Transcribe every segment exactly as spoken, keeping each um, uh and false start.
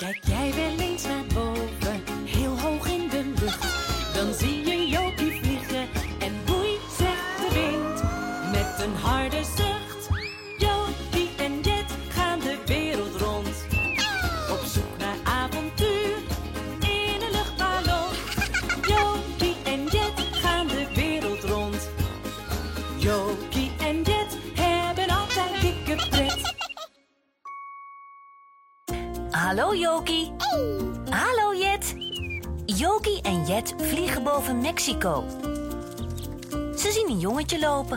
Kijk jij wel eens naar boven, heel hoog in de lucht, dan zie je Jokie vliegen en boei, zegt de wind, met een harde zucht. Jokie en Jet gaan de wereld rond, op zoek naar avontuur in een luchtballon. Jokie en Jet gaan de wereld rond. Jokie en Jet hebben altijd dikke pret. Hallo Jokie. Hallo Jet. Jokie en Jet vliegen boven Mexico. Ze zien een jongetje lopen.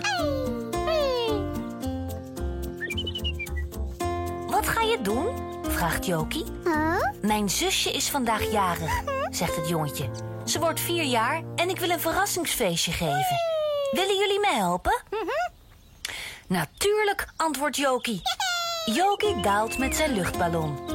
Wat ga je doen? Vraagt Jokie. Mijn zusje is vandaag jarig, zegt het jongetje. Ze wordt vier jaar en ik wil een verrassingsfeestje geven. Willen jullie me helpen? Natuurlijk, antwoordt Jokie. Jokie daalt met zijn luchtballon.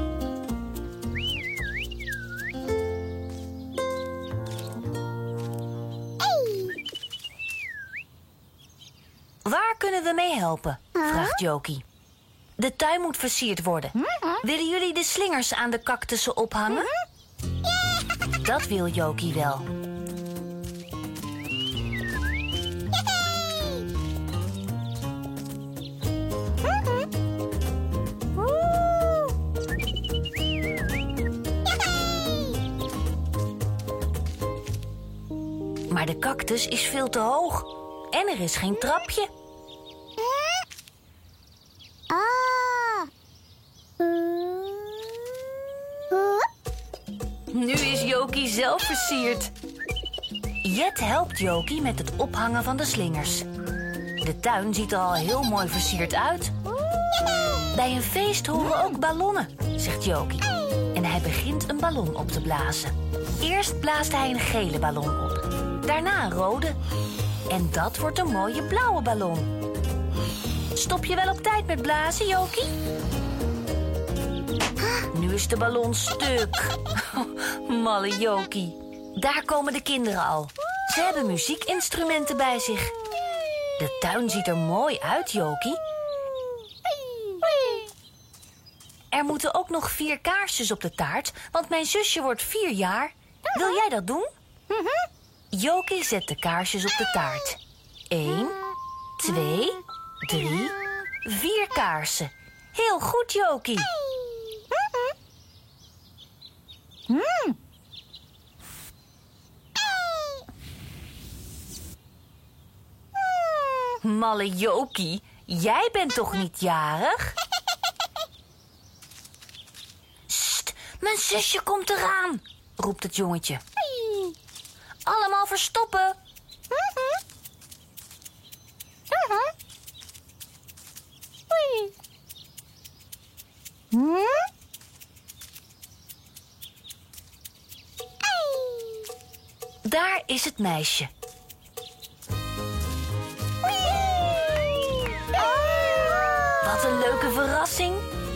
Waar kunnen we mee helpen? Vraagt Jokie. De tuin moet versierd worden. Willen jullie de slingers aan de cactussen ophangen? Dat wil Jokie wel. Maar de cactus is veel te hoog. En er is geen trapje. Ah. Nu is Jokie zelf versierd. Jet helpt Jokie met het ophangen van de slingers. De tuin ziet er al heel mooi versierd uit. Bij een feest horen ook ballonnen, zegt Jokie. En hij begint een ballon op te blazen. Eerst blaast hij een gele ballon op. Daarna een rode. En dat wordt een mooie blauwe ballon. Stop je wel op tijd met blazen, Jokie? Nu is de ballon stuk. Malle Jokie. Daar komen de kinderen al. Ze hebben muziekinstrumenten bij zich. De tuin ziet er mooi uit, Jokie. Er moeten ook nog vier kaarsjes op de taart, want mijn zusje wordt vier jaar. Wil jij dat doen? Jokie zet de kaarsjes op de taart. Eén, twee, drie, vier kaarsen. Heel goed, Jokie. Malle Jokie, jij bent toch niet jarig? Sst, mijn zusje komt eraan, roept het jongetje. Allemaal verstoppen. Daar is het meisje. Wat een leuke verrassing.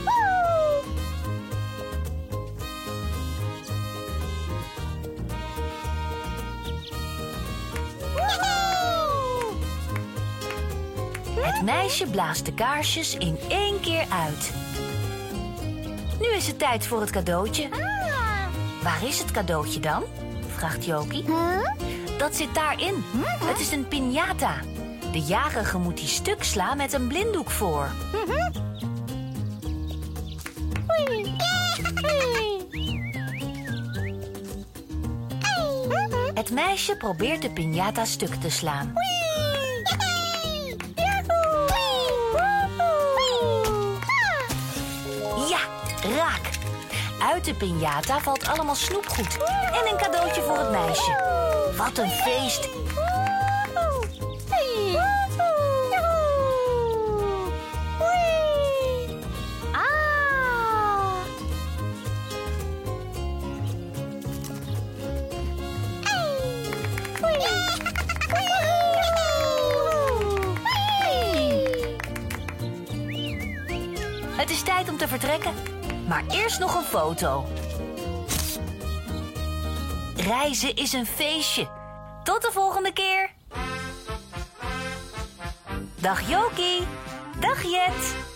Het meisje blaast de kaarsjes in één keer uit. Nu is het tijd voor het cadeautje. Waar is het cadeautje dan? Vraagt Jokie. Dat zit daarin. Het is een piñata. De jarige moet die stuk slaan met een blinddoek voor. Het meisje probeert de piñata stuk te slaan. Ja, raak. Uit de piñata valt allemaal snoepgoed en een cadeautje voor het meisje. Wat een feest! Het is tijd om te vertrekken, maar eerst nog een foto. Reizen is een feestje. Tot de volgende keer. Dag Jokie. Dag Jet.